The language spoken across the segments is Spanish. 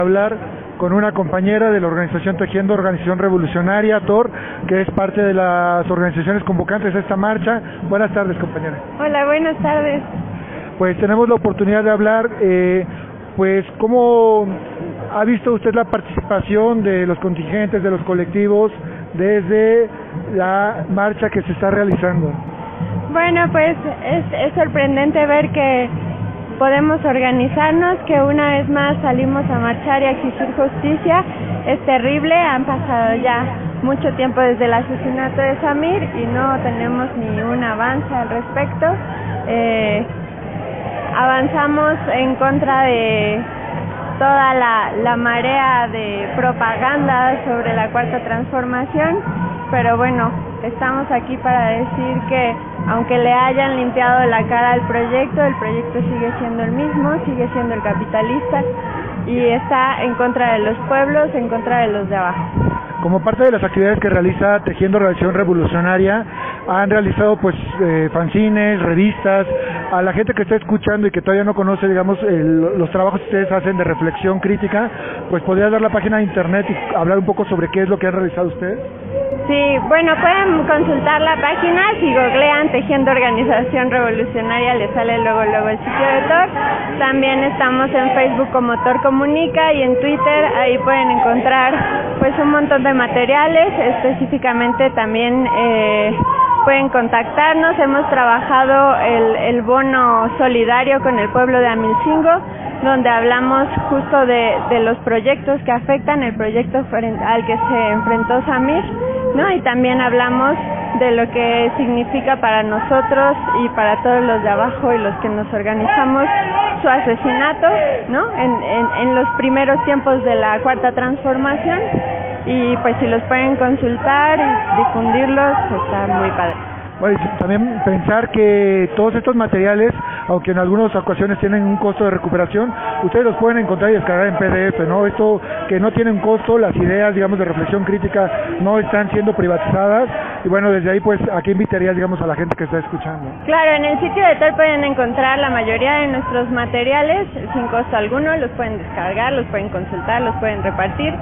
Hablar con una compañera de la organización Tejiendo, Organización Revolucionaria, TOR, que es parte de las organizaciones convocantes a esta marcha. Buenas tardes, compañera. Hola, buenas tardes. Pues tenemos la oportunidad de hablar, pues cómo ha visto usted la participación de los contingentes, de los colectivos, desde la marcha que se está realizando. Bueno, pues es sorprendente ver que podemos organizarnos, que una vez más salimos a marchar y a exigir justicia. Es terrible, han pasado ya mucho tiempo desde el asesinato de Samir y no tenemos ni un avance al respecto. Avanzamos en contra de toda la marea de propaganda sobre la Cuarta Transformación, pero bueno, estamos aquí para decir que aunque le hayan limpiado la cara al proyecto, el proyecto sigue siendo el mismo, sigue siendo el capitalista y está en contra de los pueblos, en contra de los de abajo. Como parte de las actividades que realiza Tejiendo Organización Revolucionaria, han realizado pues fanzines, revistas. A la gente que está escuchando y que todavía no conoce, digamos, los trabajos que ustedes hacen de reflexión crítica, pues podría dar la página de internet y hablar un poco sobre qué es lo que han realizado ustedes. Sí, bueno, pueden consultar la página, si googlean Tejiendo Organización Revolucionaria les sale luego el sitio de TOR. También estamos en Facebook como TOR Comunica y en Twitter, ahí pueden encontrar pues un montón de materiales, específicamente también pueden contactarnos. Hemos trabajado el bono solidario con el pueblo de Amilcingo, donde hablamos justo de los proyectos que afectan, el proyecto al que se enfrentó Samir, ¿no? Y también hablamos de lo que significa para nosotros y para todos los de abajo y los que nos organizamos su asesinato, ¿no? En los primeros tiempos de la Cuarta Transformación. Y pues si los pueden consultar y difundirlos, está muy padre. Bueno, también pensar que todos estos materiales, aunque en algunas ocasiones tienen un costo de recuperación, ustedes los pueden encontrar y descargar en PDF, ¿no? Esto que no tiene un costo, las ideas, digamos, de reflexión crítica no están siendo privatizadas y bueno, desde ahí pues aquí invitaría, digamos, a la gente que está escuchando. Claro, en el sitio de TOR pueden encontrar la mayoría de nuestros materiales sin costo alguno, los pueden descargar, los pueden consultar, los pueden repartir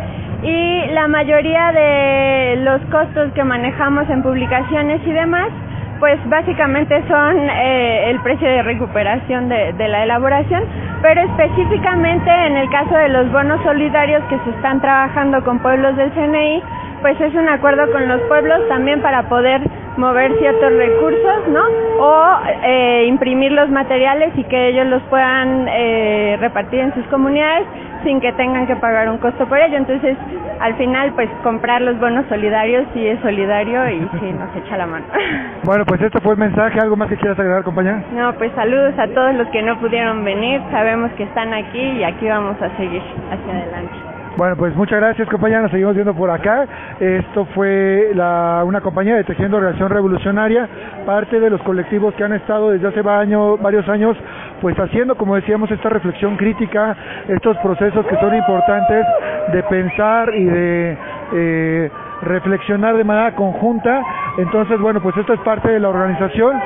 y la mayoría de los costos que manejamos en publicaciones y demás pues básicamente son el precio de recuperación de la elaboración, pero específicamente en el caso de los bonos solidarios que se están trabajando con pueblos del CNI, pues es un acuerdo con los pueblos también para poder mover ciertos recursos, ¿no? O imprimir los materiales y que ellos los puedan repartir en sus comunidades sin que tengan que pagar un costo por ello. Entonces, al final, pues comprar los bonos solidarios sí es solidario y sí nos echa la mano. Bueno, pues este fue el mensaje. ¿Algo más que quieras agregar, compañera? No, pues saludos a todos los que no pudieron venir. Sabemos que están aquí y aquí vamos a seguir hacia adelante. Bueno, pues muchas gracias, compañera, nos seguimos viendo por acá. Esto fue una compañía de Tejiendo Organización Revolucionaria, parte de los colectivos que han estado desde hace varios años, pues haciendo, como decíamos, esta reflexión crítica, estos procesos que son importantes de pensar y de reflexionar de manera conjunta. Entonces, bueno, pues esta es parte de la organización.